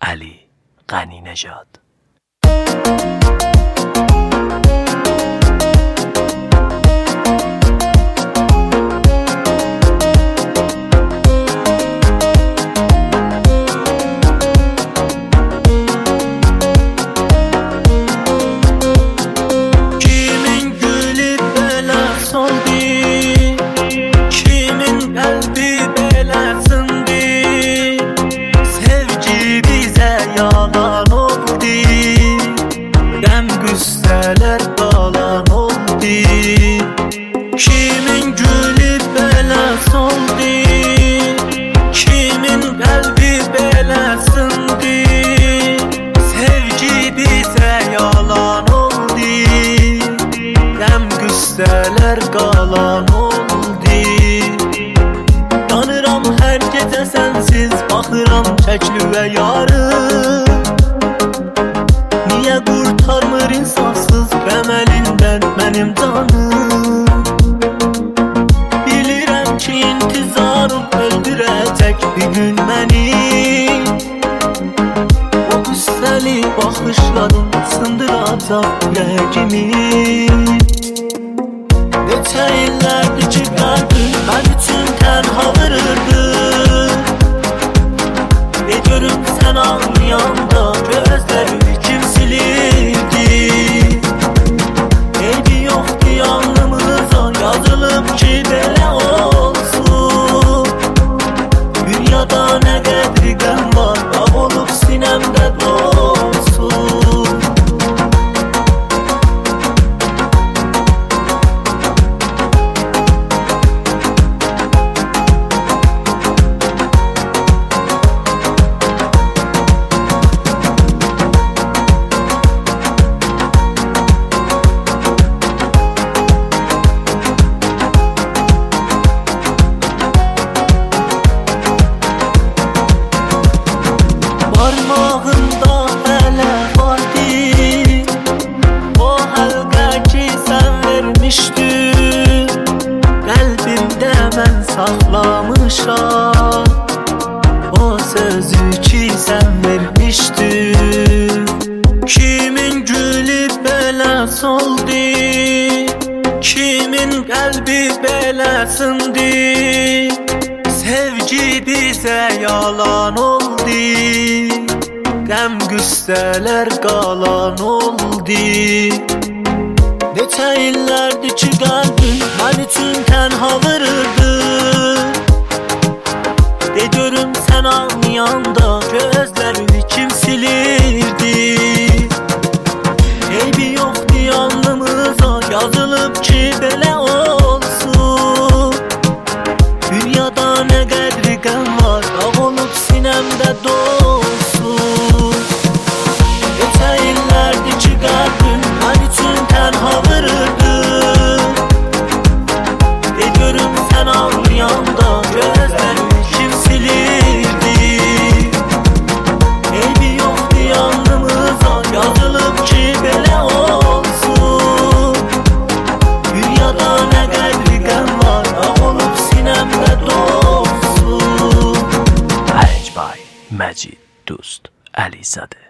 علی غنی نژاد. Kimin gülü belə soldu, kimin qəlbi belə sındı. Sevgi bizə yalan oldu, qəm qüssələr qalan oldu. Yanıram hər gecə sənsiz, baxıram şəklinə yarım. Niyə qurtarmır insafsız qəm əlindən mənim canım? Bilirəm ki intizarım öldürəcək bir gün məni. O qüssəli baxışların sındıracaq ürəyimi. Neçə illərdir ki qəlbim mən üçün tənha vırırdı. Ne görüm sən ağlayanda gözlərimi kim silirdi? Eybi yoxdu yanımıza, yazılıb ki belə olsun. Dünyada nə qədri qəm var, dağ olub sinəmdə dolsun. Parmağında hələ vardı o həlqə ki sən vermişdin. Qəlbimdə mən saxlamışam o sözü ki sən vermişdin. Kimin gülü belə soldu, kimin qəlbi belə sındı. Sevgi bizə yalan oldu, qəm qüssələr qalan oldu. Neçə illərdir ki qəlbim mən üçün tənha vırırdı. De görüm sən ağlayanda gözlərini kim silirdi? Eybi yoxdu yanımıza, yazılıb ki belə olsun. Dünyada nə qədri qəm var, dağ olub sinəmdə dolsun. Neçə illərdir ki qəlbim mən üçün tənha vırırdı. De görüm sən ağlayanda gözlərimi kim silirdi? Eybi yoxdu yanımıza, yazılıb ki belə olsun. Dünyada nə qədri qəm var, dağ olub sinəmdə dolsun. Arrange by Majid Dost Alizade.